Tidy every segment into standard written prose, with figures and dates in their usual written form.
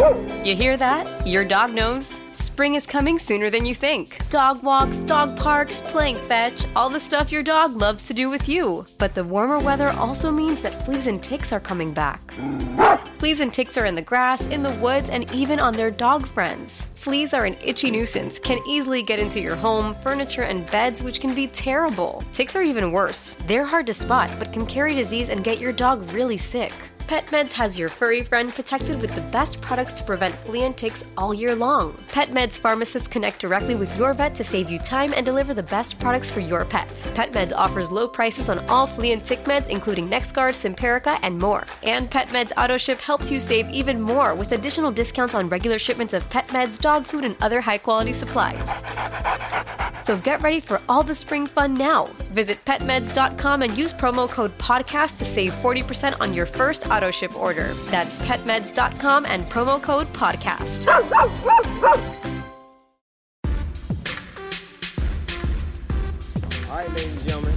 You hear that? Your dog knows. Spring is coming sooner than you think. Dog walks, dog parks, playing fetch, all the stuff your dog loves to do with you. But the warmer weather also means that fleas and ticks are coming back. Fleas and ticks are in the grass, in the woods, and even on their dog friends. Fleas are an itchy nuisance, can easily get into your home, furniture, and beds, which can be terrible. Ticks are even worse. They're hard to spot, but can carry disease and get your dog really sick. PetMeds has your furry friend protected with the best products to prevent flea and ticks all year long. PetMeds pharmacists connect directly with your vet to save you time and deliver the best products for your pet. PetMeds offers low prices on all flea and tick meds, including NexGard, Simparica, and more. And PetMeds AutoShip helps you save even more with additional discounts on regular shipments of pet meds, dog food, and other high-quality supplies. So get ready for all the spring fun now. Visit petmeds.com and use promo code PODCAST to save 40% on your first AutoShip order. That's petmeds.com and promo code PODCAST. All right, ladies and gentlemen,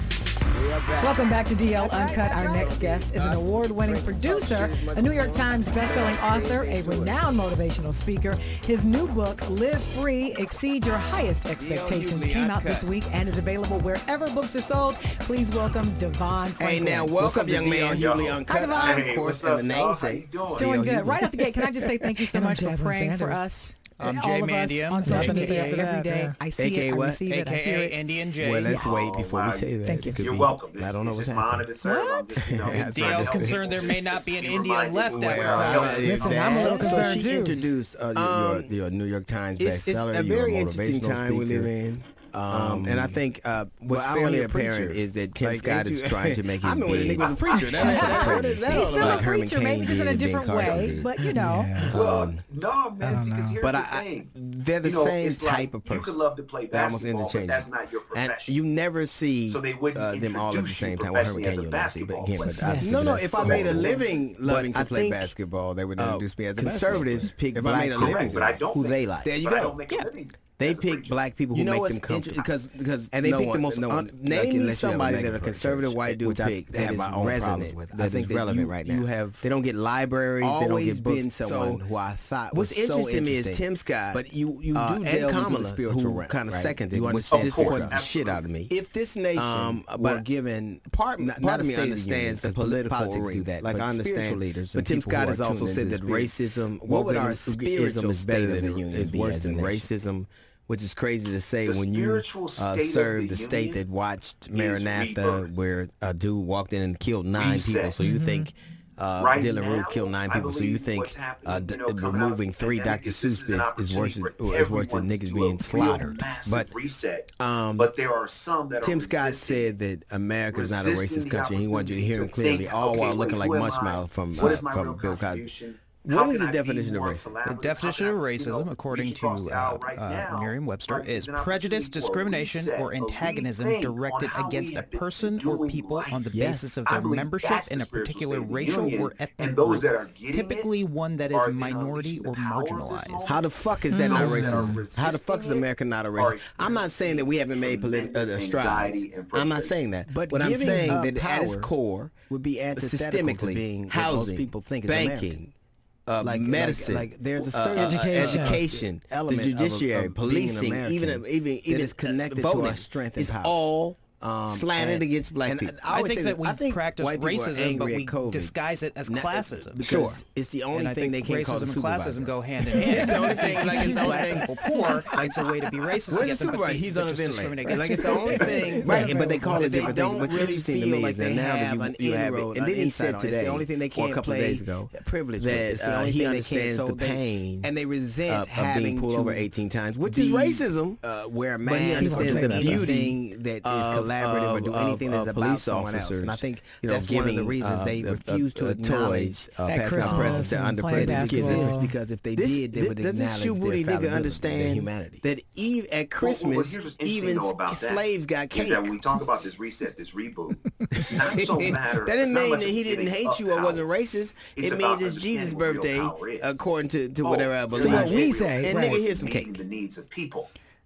we are back. Welcome back to DL Uncut. Our next guest is an award-winning producer, a New York Times bestselling author, a renowned motivational speaker. His new book, Live Free, Exceed Your Highest Expectations, came out this week and is available wherever books are sold. Please welcome Devon Franklin. Hey, now, welcome, young man. Hughley Uncut. Devon? I'm, of course, in the namesake. Doing good. Right off the gate, can I just say thank you so much for praying for us? I'm all Jay of us Mandiam. on social AKA media every day. I see AKA it, I what? receive it, I hear AKA it. Indian J. Well, let's wait before we say that. Thank you. You're welcome. I don't know what's happening. What? DL's concerned there may not be an India left after Listen, I'm a little concerned she too. introduced your New York Times bestseller. It's a very interesting motivational time we speaker. live in. And I think what's I don't fairly hear a apparent preacher. is that Tim Like, Scott ain't is you- trying to make his I remember when the big nigga was a preacher. What is that He's all still about? a preacher, maybe just in a different way, but you know. Well, no, man, because here's But the thing. they're the You know, same it's like, type of person. You could love to play They're almost basketball, but interchangeable. that's not your And profession. you never see So they wouldn't them all at the introduce same you time. Well, Herman professionally Cain, you as a never see, but basketball again, player. but obviously No, that's if I made a small. living loving But I to play think, basketball, they would introduce me as a conservatives basketball pick player. If I black made a people living, But I don't who make they it. like. There you But I go. don't make a living. They as a pick preacher. black people who You know make what's them comfortable. because And they no pick the one- most no one- name like, me unless you're somebody a that a mega conservative church, white dude which I pick that have is my own problems resonant. with. I think relevant right now. They don't get libraries. They don't always get books. been someone who I thought was What's so interesting to me is interesting. Tim Scott, But you do and delve into Kamala, the spiritual who realm, kind of right? seconded, You which understand disappointed Of the course, shit out of me. If this nation but were given part not of of me me understands the political politics do arena, that, like but I spiritual understand leaders But and Tim people Scott who has are also tuned said into that the spirit. racism, What would our wokeism spiritual is better state of the than union is be worse as a than nation? racism, which is crazy to say The when you spiritual state of served the the state union that watched is Maranatha, rebirth. where a dude walked in and killed 9 people. Reset. So you think Right Dylan now, Roof killed 9 I people. So you believe think what's happening, coming out of removing the 3 pandemic Dr. is this Seuss is an bits is worse opportunity for is worse than everyone niggas to do being a real slaughtered. massive But reset. But there are some that Tim are Scott resisting. said that America is not a Resisting racist the country. He wanted you to hear him opportunity clearly, to all think, while okay, looking like who am I? Mushmouth from What is my real Bill Cosby. contribution? What How is can the I be definition of more racism? The collaborative? definition How of can I, racism, according reach across to the aisle right now, Merriam-Webster, right, is an prejudice, opportunity for a discrimination, reset, or a antagonism rethink directed on how against we a have been person or doing people on the life. basis of I their believe membership that's in the a spiritual particular state of the racial union, or ethnic and those group, that are getting typically it one that are is then minority unleashing the or power of this marginalized. moment. How the fuck is that not Those that are racism? How the fuck is resisting America not a are racist? I'm not saying that we haven't made tremendous strides. anxiety and I'm not frustration. saying that. But But I'm giving saying up that at its power core, would be antithetical to systemically, being what housing, most people think is banking, Like medicine, like there's a certain Education. element the judiciary, of being an policing, American even that is connected voting, to our strength and is power. all slanted and- against black and people. I always think say that this. we I think practice white people are racism, but angry we at COVID. disguise it as classism. Because it's the only And I thing they think can't call racism the and supervisor. classism go hand in hand. It's the only thing, like, it's the only Black thing. people poor, it's a way to be racist to Where's get the them, but supervisor? they- He's they on a just discriminate ventilator. Like, against it's the only thing. Right, but they call it They different don't things. What's really interesting to feel me like is that they now have that an you have it, inroad, and then an he insight said on it. It's today, the only thing they or a can't couple of play days ago, privilege with. It's the that only he thing they can't. understands So the they- pain and they resent of having being pulled to over 18 times, which is be, racism. wear a But he mask, understands do the beauty anything that is collaborative or do anything that's about police someone else. officers. And I think You know, that's one of the giving, reasons they refuse to acknowledge toys, That passing out Christmas presents to and playing underprivileged kids. basketball. because if they did, they would does this acknowledge shoe their booty nigga fallibility, their understand humanity. that at Christmas, Well, here's what's interesting, even though, about that, slaves got is cake. that when we talk about this reset, this reboot, it's not so matter. That didn't it's not mean much that of he didn't giving hate up you or power. wasn't racist. It's It about means it's Jesus' understanding what real birthday, power is. according to whatever I believe. what we say, And right. nigga, here's some Meeting cake. the needs of people.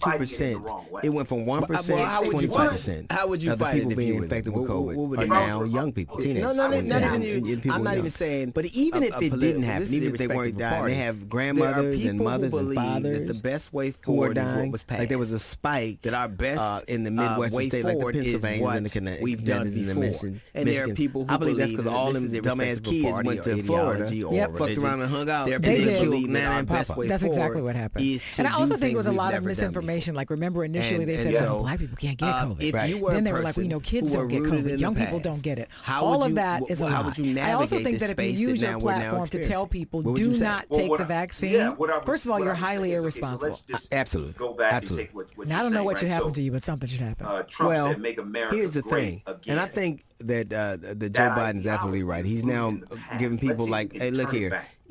22%. It went from 1% to how would you 25%. How would you of the fight it people if being you were infected them? with What COVID would are it now be? young people, teenagers. No, not And even. people I'm not young. even saying. But even if it didn't happen, this is even if they weren't irrespective of dying, party. they have There are grandmothers and people who mothers and believe fathers that the best way who are forward is dying. what was passed. Like there was a spike that our best in the Midwestern way state, like the forward is Pennsylvania what and the we've done and the before. Michigan. And there are people who I believe that's believe because that all this them is dumbass irrespective of kids party went or to Florida, ideology or Yep. fucked around and hung out. There are They people did. who believe that Nana our and best Papa. way That's forward exactly what happened. is to And I also do think it was a things lot we've of never done misinformation. Like, remember initially And- they and said, so, black people can't get COVID. if you were Then a they were like, person kids who don't were get rooted COVID. in Young the people past, don't get it. how All would of you- that is a how lie. would you I also navigate think the that if you space use that your now we're now platform to tell experiencing? people, What would do you say? not Well, take what the I- vaccine, yeah, what I would- first of all, what I you're would say highly is, okay, so irresponsible. let's just Absolutely. Go back Absolutely. and take what Now, I you're don't know saying, what should right? happen So, to you, but something should happen. Trump Well, said, "Make America here's the great thing, again." and I think that Joe That Biden's absolutely right. He's ideology now is in the past. giving people Let's see if like, we hey, can look turn it here. back.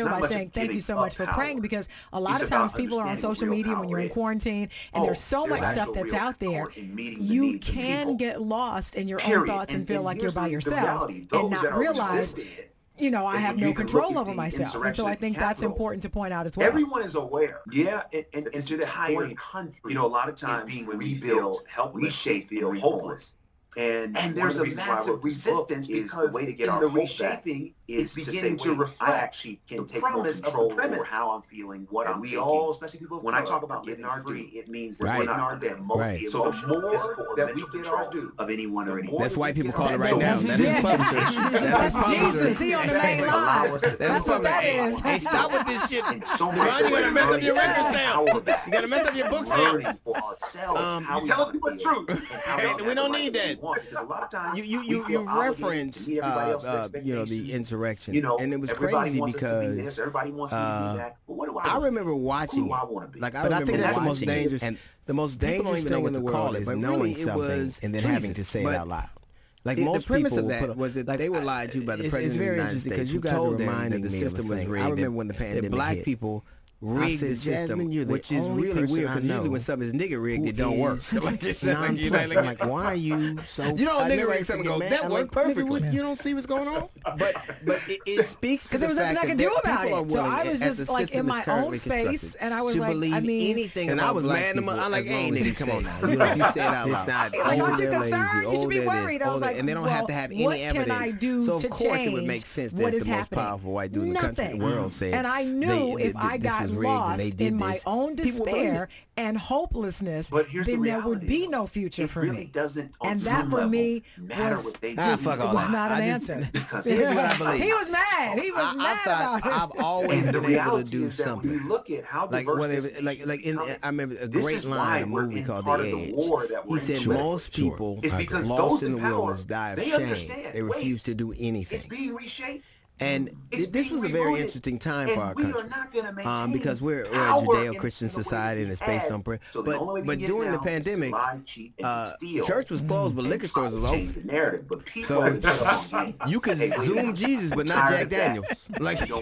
show by saying thank you so much for praying, because a lot of times people are on social media when you're in quarantine, and there's so much stuff that's out there. You can get lost in your own thoughts and feel like you're by yourself and not realize I have no control over myself. And so I think that's important to point out as well. Everyone is aware. Yeah, and to the entire country, a lot of times being rebuilt, reshape, feel hopeless. And there's a massive resistance because the way to get our reshaping is beginning to reflect I actually can take more control over how I'm feeling, what I'm thinking. All, especially people, when I talk about getting our due, it means that we're not our debt. Right. So the more that we get our due of anyone or anyone. That's white people call it right now. That's his publisher. That's Jesus. He on the main line. That's what that is. Hey, stop with this shit. Ron, you gotta mess up your record sound. You gotta mess up your book sound. You tell us what's true. We don't need that. Because a lot of times you reference the insurrection, and it was crazy because I remember watching it. Like I think that's the most dangerous, and the most dangerous thing in the world is knowing something and then having to say it out loud. Like most the premise of that was that they were lied to by the president. It's very interesting because you guys are reminding me of the system was rigged. I remember when the pandemic hit. Black people rigged the system, which is really weird because usually when something is nigga rigged, it don't work. Like, why are you so? You don't nigga rig something go that worked perfectly. You don't see what's going on, but it speaks to the fact that there was nothing I could do about it. So I was just like in my own space, and I was like, I mean, anything. And I was mad. I'm like, hey, nigga, come on now. You say it out loud. It's not. Like, aren't you concerned? You should be worried. I was like, and they don't have to have any evidence. So of course it would make sense that the most powerful white dude in the country, the world, said. And I knew if I got lost in my own despair and hopelessness, then there would be no future for me. And that for me was not an answer. Here's what I believe. He was mad. He was mad about it. I've always been able to do something. Like I remember a great line in a movie called The Edge. He said most people lost in the wilderness die of shame. They refuse to do anything. It's being reshaped. And this was a very interesting time for our country because we're a Judeo-Christian society and it's based on prayer. But during the pandemic, church was closed, but liquor stores was open. So you could Zoom Jesus, but not Jack Daniels. Like so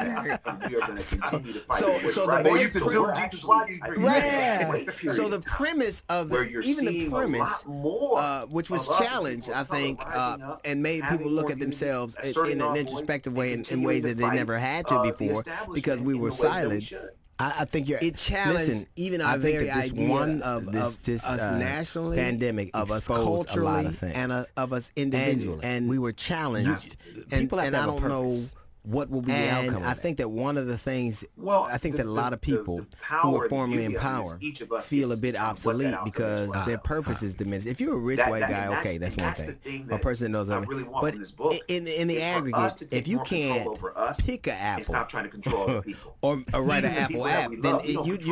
the premise of which was challenged, I think, and made people look at themselves in an introspective way in ways that they never had to before because we were silent. I think it challenged. Listen, even I think that this one of us nationally, pandemic, of us culturally, and of us individually, and we were challenged. And I don't know what will be the outcome. I think that one of the things, I think that a lot of people who were formerly in power feel a bit obsolete because their purpose is diminished. If you're a rich white guy, okay, that's one thing. A person that knows everything. But in the aggregate, if you can't pick an apple or write an Apple app, then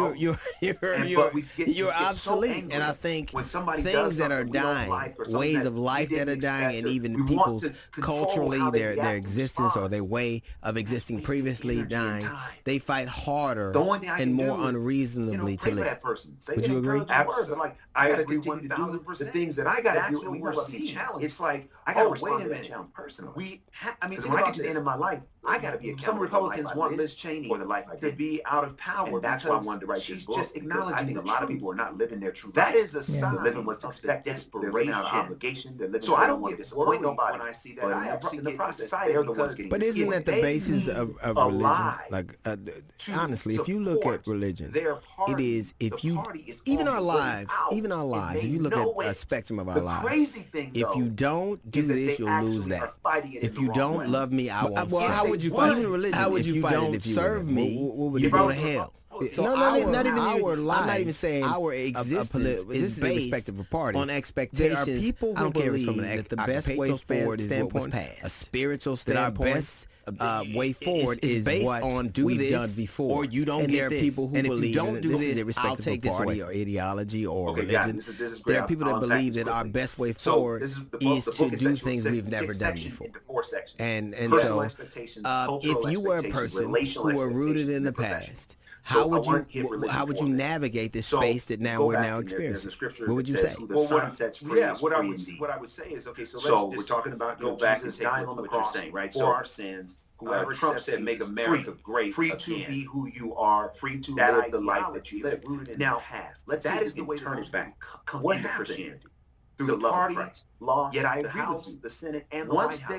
you're obsolete. And I think things that are dying, ways of life that are dying, and even people's culturally their existence or their way of existing previously dying, they fight harder and more unreasonably to live. Would you agree? Absolutely. I got to do 1,000%. The things that I got to do when we're seeing challenge. It's like I got to respond to that challenge personally. When I get to the end of my life, I got to be accountable. Some Republicans want Liz Cheney or the life to be out of power. And that's why I wanted to write this book. Just acknowledging I think a lot of people are not living their true life. That is a sign. They're living what's expected. Desperation. They're living out of obligation. They're living. So I don't want to disappoint nobody when I see that. I actually get excited. But isn't that the basis of religion? Like honestly, if you look at religion, it is even our lives. If you look at a spectrum of our lives, if you don't do this, you'll lose that. If you don't love me, I won't. Well, how would you fight religion? How would you fight it if you serve me? You go to hell. So not even our life. I'm not even saying our existence is based on expectations. There are people who believe that the best way forward is what was past. A spiritual standpoint. Way forward is based on we've done before, or you don't get this. People who believe don't do this, I'll take this party or ideology or religion. This is there are people that believe that our best way forward is to do things we've never done before. And so, if you were a person who were rooted in the past, how would you navigate this space that we're now experiencing? What would you say? What I would say is, okay, so we're talking about go back and dying on the cross, right? So our sins. Whoever Trump said, "Make America great free again. To be who you are, free to live the life that you live." Now, that is the way to turn it back. What happened? Christianity through the love of Christ, lost yet I agree with you. The Senate and the White House.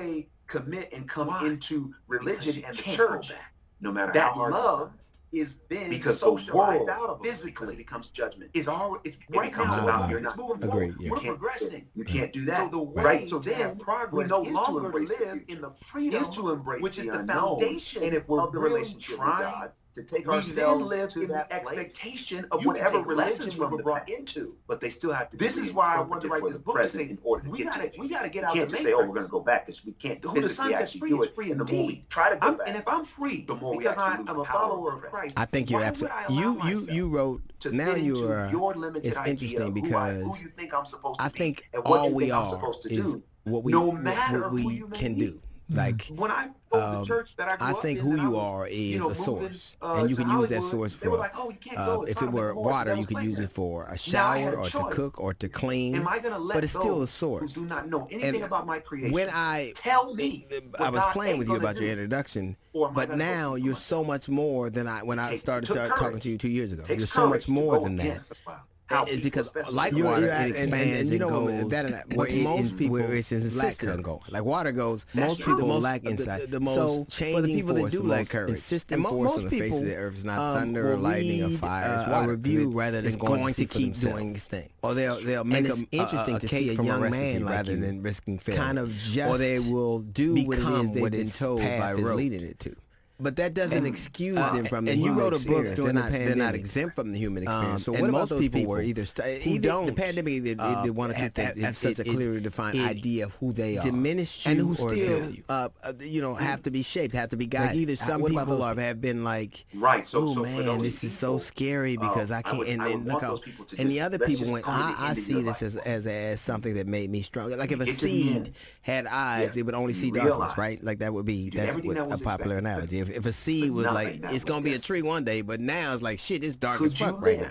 commit and come into religion and the church, no matter how hard love is then because socialized out of physically, because it becomes judgment. It's right now about you're not moving forward. We're progressing. You can't do that. So the way so then progress we no longer live in the freedom is to embrace which is the foundation and if we're of the relationship with God. To take ourselves live to that expectation of whatever religion we were brought into, but they still have to. This is why I want to write this book to say, in order to we got to get out. You can't just say, "Oh, we're going to go back," because we can't physically actually do it. And the more we try to go back, and if I'm free, the more because I'm a follower of Christ. I think you're absolutely. You wrote. Now you are. It's interesting because I think all we are is what we can do. Like when I the church that I grew up think in, who you are is a source, and you can use that source for. Like, oh, you can't go. If it were water, you could use it for a shower or to cook or to clean. Am I going to let but it's still a source. Who do not know anything about my creation? When I was playing with you about your introduction, but now you're so much more than when I started talking to you 2 years ago. You're so much more than that. It's because like water, it expands and goes. What most people, it's insistent on going. Like water goes, most people lack insight. The most changing force, the most insistent force on the face of the earth is not thunder or lightning or fire. It's water. Review rather than going to keep doing its thing. Or they'll make it interesting to see a young man rather than risking failure. Kind of just, or they will do what it is they've been told by rote. Leading it to. But that doesn't excuse them from the human experience. And you wrote a book during the pandemic. They're not exempt from the human experience. So what about those people were either the pandemic, they want to have such a clearly defined idea of who they are, diminished you, and who still have to be shaped, have to be guided. Like either some people have been like, right, oh man, this is so scary because I can't. And look how, and the other people went, I see this as something that made me stronger. Like if a seed had eyes, it would only see darkness, right? Like that's what a popular analogy. If a seed was like, it's going to be a tree one day, but now it's like, shit, it's dark as fuck right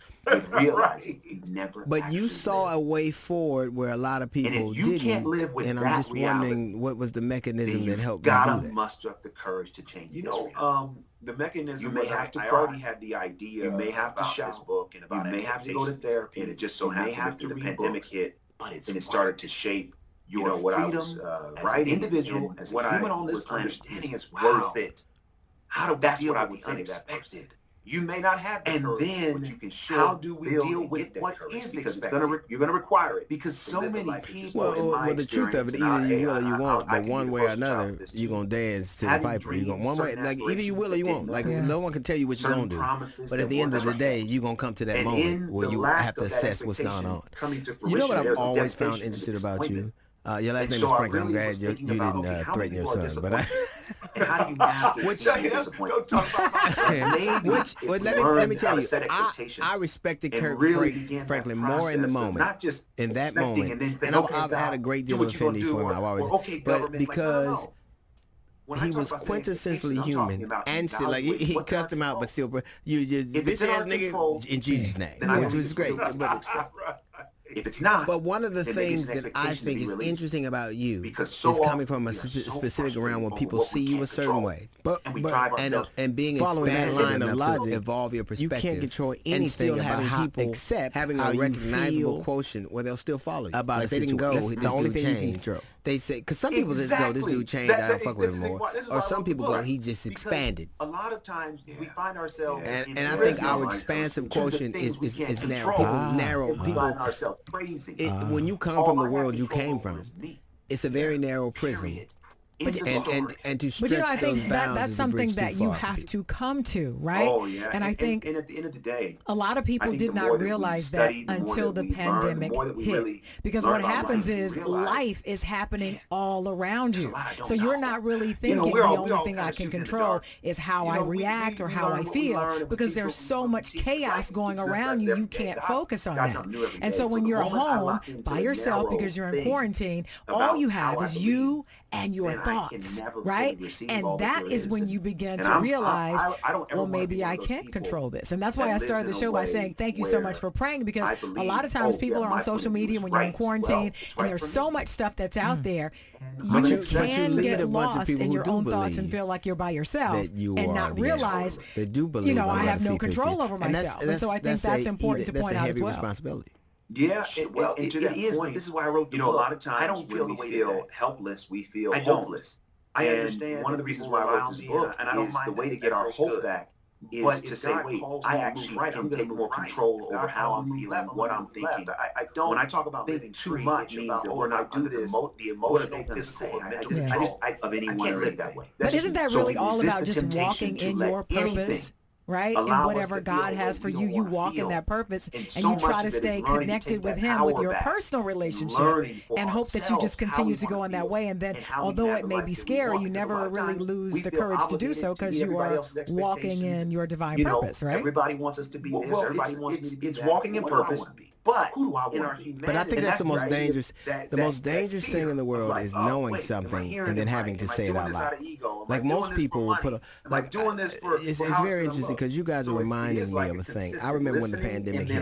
now. But you saw a way forward where a lot of people didn't, and I'm just wondering what was the mechanism that helped you do that. You gotta muster up the courage to change. The mechanism. You may have to. I already had the idea. You may have to shout this book, and about you may have to go to therapy, and it just so happened that the pandemic hit, and it started to shape. What I was writing, individual, as what I was understanding is worth it. How do that's what I would say unexpected. You may not have that courage, but you can show how do we deal with what is expected? You're going to require it because so many people. Well, the truth of it, either you will or you won't. But one way or another, you're going to dance to the piper. You're going one way, like either you will or you won't. Like no one can tell you what you're going to do. But at the end of the day, you're going to come to that moment where you have to assess what's going on. You know what I've always found interesting about you? Your last name is Franklin. I'm glad you didn't threaten your son, but and how do you now let me tell you, I respected Kirk Franklin more in the moment, not just in that moment, and I've had a great deal of affinity for him. I've always, but because he was quintessentially human, and still like he cussed him out, but still, you bitch ass nigga in Jesus' name, which was great. If it's not, but one of the things that I think is interesting about you is coming from a specific realm where people see you a certain way, and being following that line of logic, evolve your perspective. You can't control anything about people except having a recognizable quotient where they'll still follow you. About if they didn't go, the only thing you can control. They say because some people just go, this dude changed, I don't fuck with him more, or some people go, he just expanded. A lot of times we find ourselves, and I think our expansive quotient is narrow. People narrow people. When you come from the world you came from, it's a very narrow prism. And to stretch I think those bounds that's something that you have to come to, right? Oh, yeah. And I think at the end of the day, a lot of people did not realize that until the pandemic hit. Because what happens is life is happening all around you. So you're not really thinking the only thing I can control is how I react or how I feel, because there's so much chaos going around you, you can't focus on that. And so when you're home by yourself because you're in quarantine, all you have is you and your thoughts, right? And that is when you begin to realize, well, maybe I can't control this. And that's why I started the show by saying thank you so much for praying, because a lot of times people are on social media when you're in quarantine, and there's so much stuff that's out there. You can get lost in your own thoughts and feel like you're by yourself and not realize, I have no control over myself. And so I think that's important to point out as well. Yeah, it is. Point, this is why I wrote the book. A lot of times I don't feel the way feel helpless. We feel hopeless. I understand. One of the reasons why I wrote this book, and I don't mind the way to get our hope back, is to say, wait, I actually can take more control over how I'm feeling, what I'm thinking. I don't. When I talk about living too much, means that we're not under the emotional, physical, or mental control of anyone or that way. But isn't that really all about just walking in your purpose? Right? And whatever God has for you, you walk in that purpose and you try to stay connected with Him with your personal relationship and hope that you just continue to go in that way. And then, although it may be scary, you never really lose the courage to do so because you are walking in your divine purpose, right? Everybody wants us to be this. Everybody wants me to be that. It's walking in purpose. But who do I want to be? But I think that's the most dangerous. The most dangerous thing in the world is knowing something and then having to say it out loud. Like most people will put like doing this for. It's very interesting because you guys are reminding me of a thing. I remember when the pandemic hit.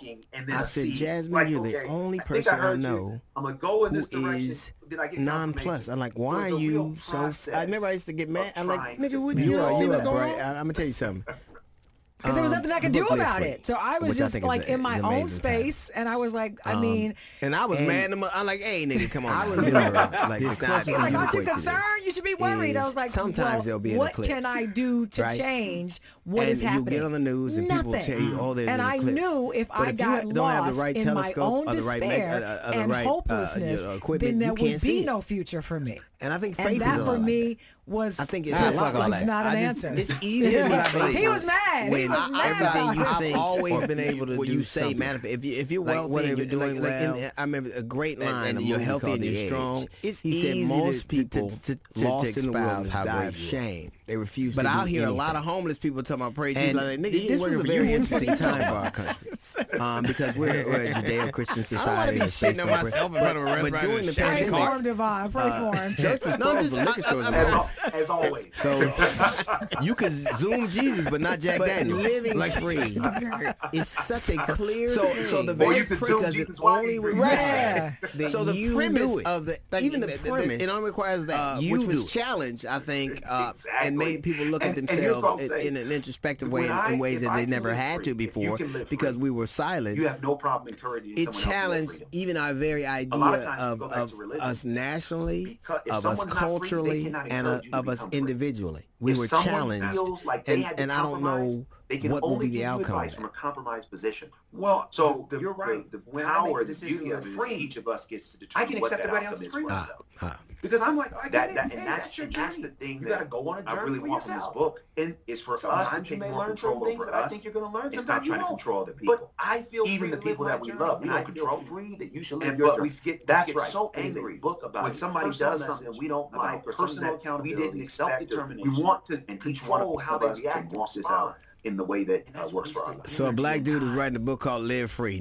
I said, Jasmine, you're the only person I know who is nonplussed. I'm like, why are you so? I remember I used to get mad. I'm like, nigga, what you see what's going on? I'm gonna tell you something. Because there was nothing I could do about it. So I was just like in my own space. And I was like, I mean. And I was mad. I'm like, hey, nigga, come on. I remember. Like, he's like, aren't you concerned? You should be worried. I was like, sometimes they'll be in what can I do to change what is happening? You get on the news and people tell you, oh, there's and I knew if I got lost in my own despair and hopelessness, then there would be no future for me. And I think faith that for me was, I think it's not an answer. It's easier than I believe. He was mad. He was mad. Everything you think, I've always been able to do something. Manifest. If you're wealthy and you're doing well, I remember a great line. And you're healthy and you're strong. It's easy. Most people lost in the wilderness die of shame. They refuse. But I'll hear a lot of homeless people talking about praise. And like, nigga, this was a very interesting time for our country because we're a Judeo-Christian society. I don't want to be shitting on myself in front of a restaurant. But during the pandemic, pray for him, Divine. Pray for him. Church was closed. Liquor stores as always. So you could Zoom Jesus, but not Jack Daniels. Living like free is such a clear. So the very because it only requires that so the premise of the even the premise it only requires that which was challenged, I think, and made people look at themselves in an introspective way in ways that they never had to before because we were silent. You have no problem encouraging. It challenged even our very idea of us nationally, of us culturally, and of us individually. We were challenged, and I don't know what will be the outcome from a compromised position. Well, so you're right. The power, the beauty of each of us gets to determine. I can accept everybody else's free myself. Because I'm like, that's the thing that I really want from this book, and is for us to take more control over us. I think you're going to learn. It's not trying to control other people. But I feel even the people that we love, we don't control. Free that you should live your journey. That's right. So angry book about when somebody does something we don't like, or personal accountability, we didn't self-determination. We want to control how they react. Walk this out in the way that works for our life. So a black dude is writing a book called Live Free.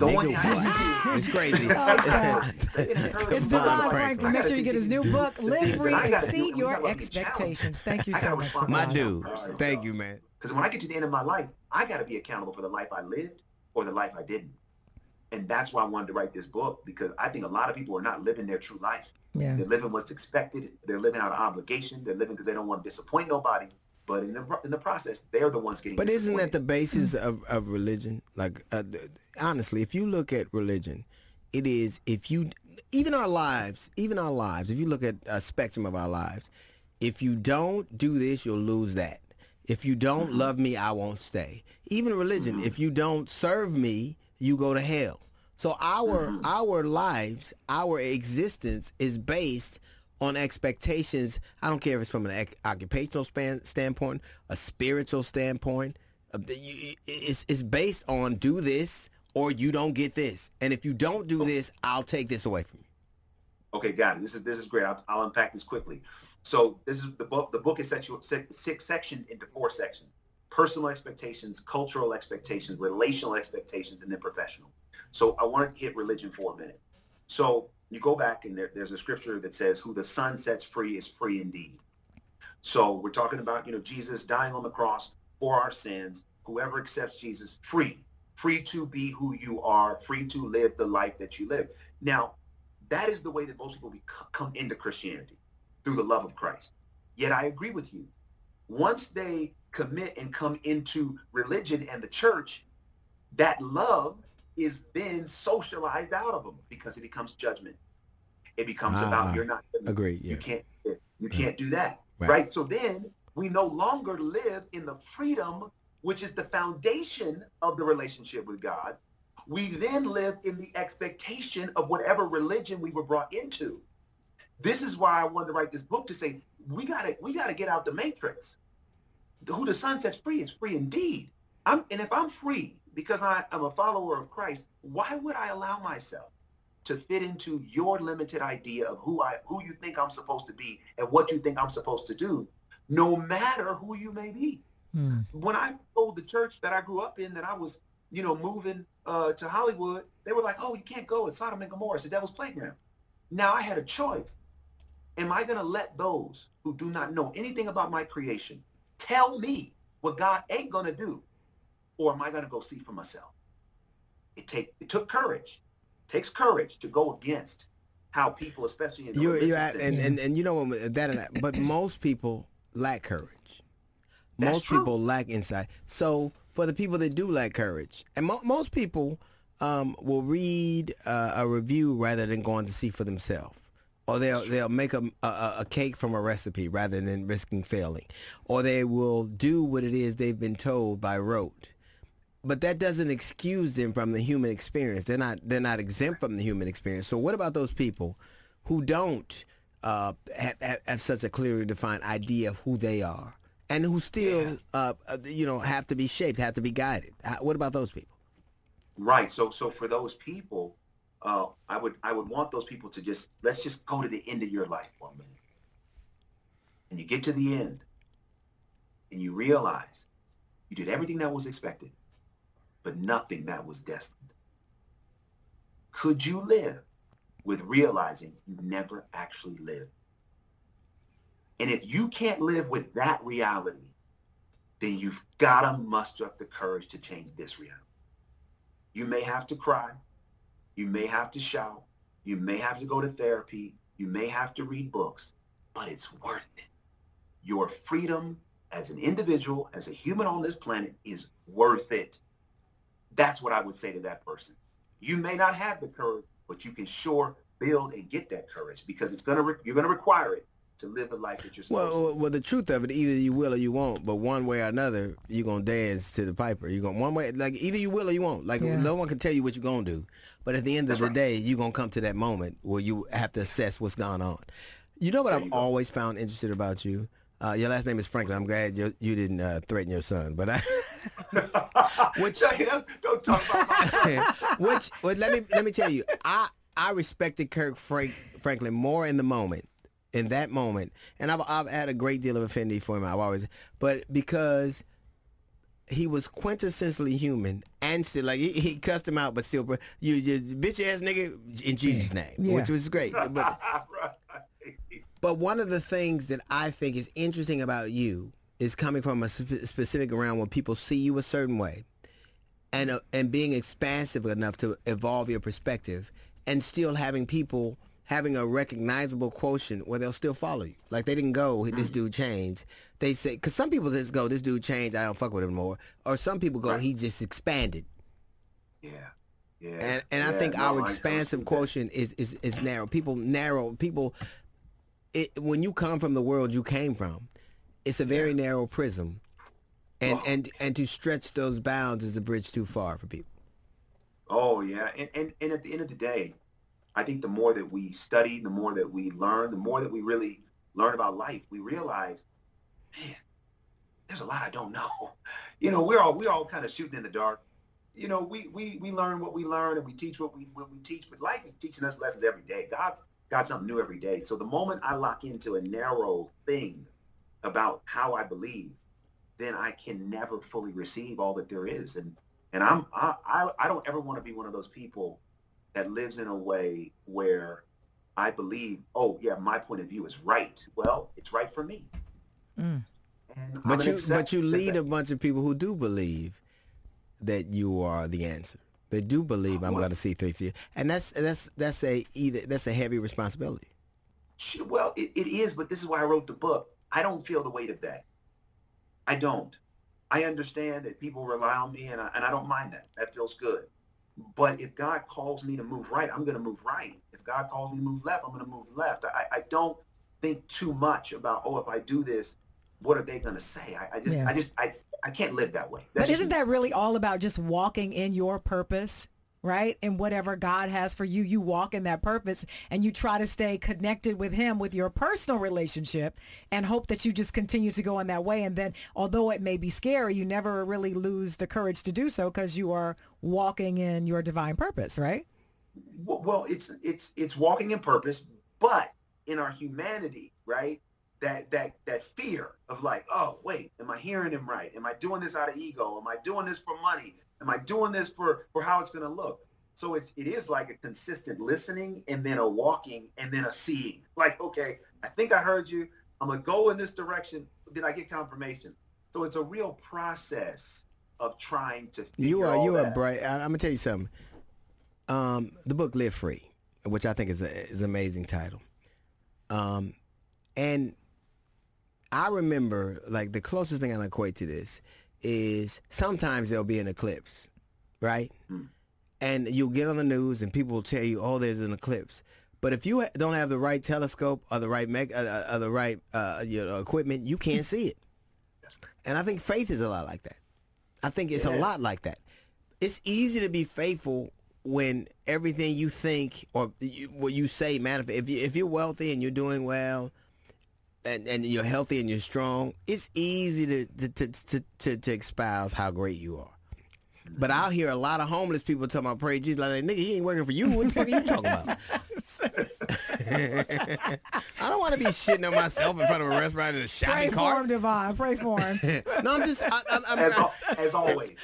It's crazy. It's Divine Franklin. Make sure you get his new book, Live Free, Exceed Your Expectations. Thank you so much. My dude. Thank you, man. Because when I get to the end of my life, I got to be accountable for the life I lived or the life I didn't. And that's why I wanted to write this book, because I think a lot of people are not living their true life. Yeah. They're living what's expected. They're living out of obligation. They're living because they don't want to disappoint nobody. But in the process, they're the ones getting. But isn't that the basis of religion? Like, honestly, if you look at religion, it is even our lives. If you look at a spectrum of our lives, if you don't do this, you'll lose that. If you don't love me, I won't stay. Even religion, if you don't serve me, you go to hell. So our lives, our existence is based on expectations. I don't care if it's from an occupational standpoint, a spiritual standpoint. It's based on do this or you don't get this. And if you don't do this, I'll take this away from you. Okay, got it. This is great. I'll unpack this quickly. So this is the book. The book is sectioned into 4 sections: personal expectations, cultural expectations, relational expectations, and then professional. So I want to hit religion for a minute. So you go back and there's a scripture that says, who the Son sets free is free indeed. So we're talking about, Jesus dying on the cross for our sins. Whoever accepts Jesus, free to be who you are, free to live the life that you live. Now, that is the way that most people come into Christianity, through the love of Christ. Yet I agree with you. Once they commit and come into religion and the church, that love is then socialized out of them because it becomes judgment. It becomes about you're not. Agreed. Yeah. You can't do that. Right. So then we no longer live in the freedom, which is the foundation of the relationship with God. We then live in the expectation of whatever religion we were brought into. This is why I wanted to write this book, to say we gotta get out the matrix. Who the Son sets free is free indeed. And if I'm free because I'm a follower of Christ, why would I allow myself to fit into your limited idea of who you think I'm supposed to be and what you think I'm supposed to do, no matter who you may be? When I told the church that I grew up in that I was, moving to Hollywood, they were like, "Oh, you can't go. It's Sodom and Gomorrah. It's the devil's playground." Now I had a choice. Am I going to let those who do not know anything about my creation tell me what God ain't going to do? Or am I going to go see for myself? It took courage. It takes courage to go against how people, especially in the and you know but most people lack courage. Most people lack insight. So for the people that do lack courage, and most people will read a review rather than going to see for themselves. Or they'll make a cake from a recipe rather than risking failing. Or they will do what it is they've been told by rote. But that doesn't excuse them from the human experience. They're not exempt from the human experience. So what about those people who don't have such a clearly defined idea of who they are, and who still have to be shaped, have to be guided? What about those people? Right. So for those people, I would want those people to let's just go to the end of your life for a minute. And you get to the end and you realize you did everything that was expected, but nothing that was destined. Could you live with realizing you never actually lived? And if you can't live with that reality, then you've got to muster up the courage to change this reality. You may have to cry. You may have to shout. You may have to go to therapy. You may have to read books, but it's worth it. Your freedom as an individual, as a human on this planet, is worth it. That's what I would say to that person. You may not have the courage, but you can sure build and get that courage, because you're going to require it to live the life that you're supposed to. Well, the truth of it, either you will or you won't, but one way or another, you're going to dance to the piper. You're going one way, like either you will or you won't. Like no one can tell you what you're going to do. But at the end of the day, you're going to come to that moment where you have to assess what's going on. You know what I've always found interesting about you? Your last name is Franklin. I'm glad you didn't threaten your son, but don't talk about my let me tell you, I respected Kirk Franklin more in that moment, and I've had a great deal of affinity for him. But because he was quintessentially human, and still like he cussed him out, but still, you bitch ass nigga in Jesus' name, which was great. But one of the things that I think is interesting about you is coming from a specific realm where people see you a certain way, and being expansive enough to evolve your perspective, and still having people having a recognizable quotient where they'll still follow you. Like they didn't go, this dude changed. They say, because some people just go, this dude changed, I don't fuck with him anymore. Or some people go, he just expanded. Yeah. And I think our expansive quotient is narrow. People, when you come from the world you came from, it's a very narrow prism. And to stretch those bounds is a bridge too far for people. Oh, yeah. And at the end of the day, I think the more that we study, the more that we learn, the more that we really learn about life, we realize, man, there's a lot I don't know. We're all kind of shooting in the dark. We learn what we learn, and we teach what we teach, but life is teaching us lessons every day. God's got something new every day. So the moment I lock into a narrow thing about how I believe, then I can never fully receive all that there is. And I don't ever want to be one of those people that lives in a way where I believe, oh yeah, my point of view is right. Well, it's right for me. But you lead a bunch of people who do believe that you are the answer. They do believe I'm going to see things here, and that's a heavy responsibility. Well, it is, but this is why I wrote the book. I don't feel the weight of that. I don't. I understand that people rely on me, and I don't mind that. That feels good. But if God calls me to move right, I'm going to move right. If God calls me to move left, I'm going to move left. I don't think too much about, if I do this, what are they going to say? I can't live that way. But isn't that really all about just walking in your purpose, right? And whatever God has for you, you walk in that purpose and you try to stay connected with him with your personal relationship and hope that you just continue to go in that way. And then although it may be scary, you never really lose the courage to do so because you are walking in your divine purpose, right? Well, it's walking in purpose, but in our humanity, right? That fear of like, oh, wait, am I hearing him right? Am I doing this out of ego? Am I doing this for money? Am I doing this for how it's going to look? So it is like a consistent listening and then a walking and then a seeing. Like, okay, I think I heard you. I'm going to go in this direction. Did I get confirmation? So it's a real process of trying to figure You are bright. I'm going to tell you something. The book Live Free, which I think is an amazing title. And I remember, like, the closest thing I can equate to this is sometimes there'll be an eclipse, right? And you'll get on the news and people will tell you, oh, there's an eclipse. But if you don't have the right telescope or the right equipment, you can't see it. And I think faith is a lot like that. I think it's a lot like that. It's easy to be faithful when everything you think or what you say manifests. If you're wealthy and you're doing well, and you're healthy and you're strong, it's easy to espouse how great you are. But I'll hear a lot of homeless people talking about praise Jesus, like, nigga, he ain't working for you. What the fuck are you talking about? I don't want to be shitting on myself in front of a restaurant in a shopping cart. Pray for him, Devon. Pray for him. No, I'm just... As always.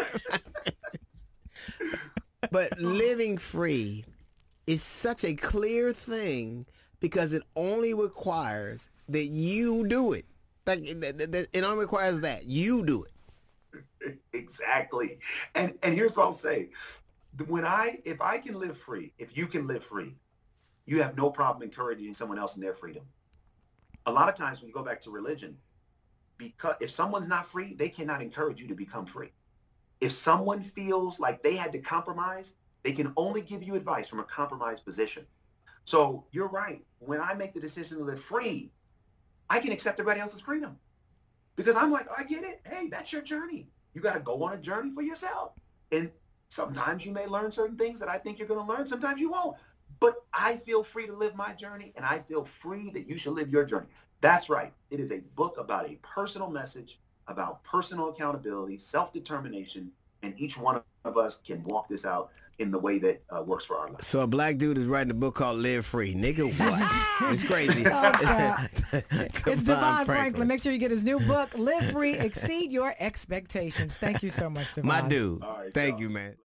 But living free is such a clear thing because it only requires that you do it. Like it only requires that you do it. Exactly. And here's what I'll say. If I can live free, if you can live free, you have no problem encouraging someone else in their freedom. A lot of times when you go back to religion, because if someone's not free, they cannot encourage you to become free. If someone feels like they had to compromise, they can only give you advice from a compromised position. So you're right. When I make the decision to live free, I can accept everybody else's freedom because I'm like, I get it. Hey, that's your journey. You got to go on a journey for yourself. And sometimes you may learn certain things that I think you're going to learn. Sometimes you won't. But I feel free to live my journey, and I feel free that you should live your journey. That's right. It is a book about a personal message, about personal accountability, self-determination, and each one of us can walk this out in the way that works for our life. So a black dude is writing a book called Live Free. Nigga, what? It's crazy. It's Devon Franklin. Make sure you get his new book, Live Free, Exceed Your Expectations. Thank you so much, Devon. My dude. Right, thank you, man.